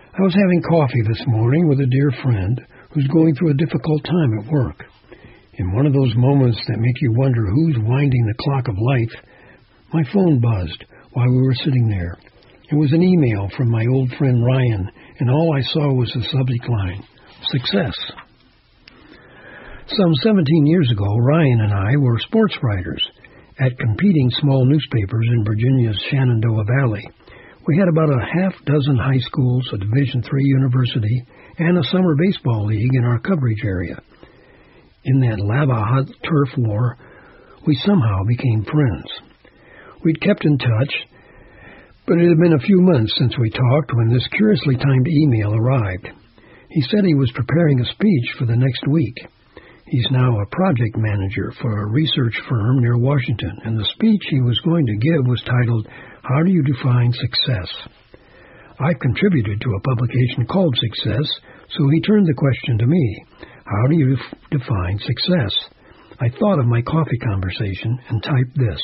I was having coffee this morning with a dear friend who's going through a difficult time at work. In one of those moments that make you wonder who's winding the clock of life, my phone buzzed while we were sitting there. It was an email from my old friend Ryan, and all I saw was the subject line, success. Some 17 years ago, Ryan and I were sports writers at competing small newspapers in Virginia's Shenandoah Valley. We had about a half dozen high schools, a Division III university, and a summer baseball league in our coverage area. In that lava-hot turf war, we somehow became friends. We'd kept in touch, but it had been a few months since we talked when this curiously timed email arrived. He said he was preparing a speech for the next week. He's now a project manager for a research firm near Washington, and the speech he was going to give was titled, How Do You Define Success? I've contributed to a publication called Success, so he turned the question to me. How do you define success? I thought of my coffee conversation and typed this.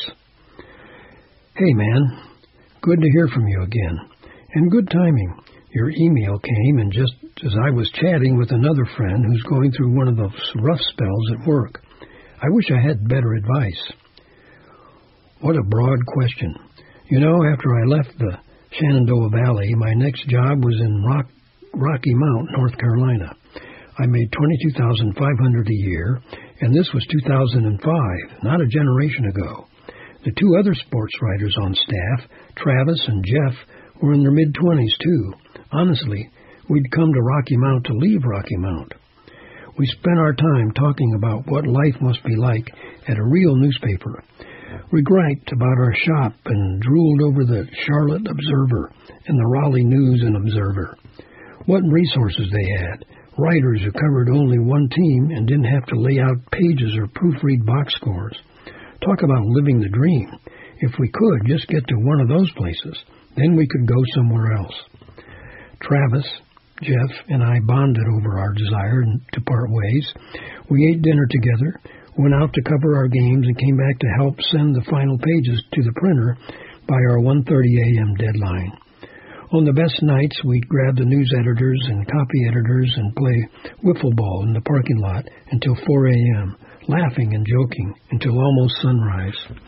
Hey man, good to hear from you again. And good timing. Your email came, and just as I was chatting with another friend who's going through one of those rough spells at work. I wish I had better advice. What a broad question. You know, after I left the Shenandoah Valley, my next job was in Rocky Mount, North Carolina. I made $22,500 a year, and this was 2005, not a generation ago. The two other sports writers on staff, Travis and Jeff, were in their mid-20s too. Honestly, we'd come to Rocky Mount to leave Rocky Mount. We spent our time talking about what life must be like at a real newspaper. We griped about our shop and drooled over the Charlotte Observer and the Raleigh News and Observer. What resources they had. Writers who covered only one team and didn't have to lay out pages or proofread box scores. Talk about living the dream. If we could just get to one of those places, then we could go somewhere else. Travis, Jeff, and I bonded over our desire to part ways. We ate dinner together, went out to cover our games, and came back to help send the final pages to the printer by our 1:30 a.m. deadline. On the best nights, we'd grab the news editors and copy editors and play wiffle ball in the parking lot until 4 a.m., laughing and joking until almost sunrise.